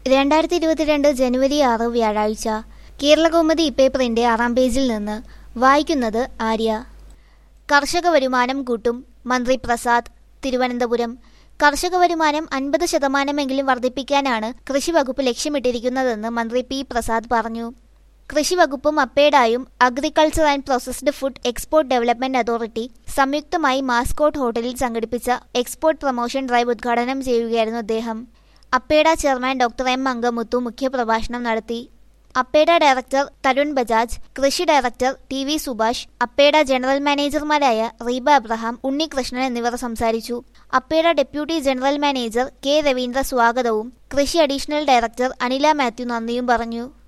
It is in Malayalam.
2022 ജനുവരി 6 വ്യാഴാഴ്ച കേരളകൗമുദി പേപ്പറിന്റെ 6-ാം പേജിൽ നിന്ന് വായിക്കുന്നത് ആര്യ. കർഷക വരുമാനം കൂട്ടും മന്ത്രി പ്രസാദ്. തിരുവനന്തപുരം. കർഷക വരുമാനം 50% വർദ്ധിപ്പിക്കാനാണ് കൃഷിവകുപ്പ് ലക്ഷ്യമിട്ടിരിക്കുന്നതെന്ന് മന്ത്രി പി പ്രസാദ് പറഞ്ഞു. കൃഷിവകുപ്പും അപ്പേഡായും agriculture and processed food export development authority സംയുക്തമായി മാസ്കോട്ട് ഹോട്ടലിൽ സംഘടിപ്പിച്ച എക്സ്പോർട്ട് പ്രൊമോഷൻ ഡ്രൈവ് ഉദ്ഘാടനം ചെയ്യുകയായിരുന്നു അദ്ദേഹം. APEDA chairman doctor M Angamuthu മുഖ്യപ്രഭാഷണം നടത്തി. അപ്പേഡ ഡയറക്ടർ തരുൺ ബജാജ്, കൃഷി director T V Subhash, APEDA general മാനേജർമാരായ റീബ അബ്രഹാം, ഉണ്ണികൃഷ്ണൻ എന്നിവർ സംസാരിച്ചു. APEDA deputy general manager K Raveendra സ്വാഗതവും കൃഷി അഡീഷണൽ ഡയറക്ടർ അനില മാത്യു നന്ദിയും പറഞ്ഞു.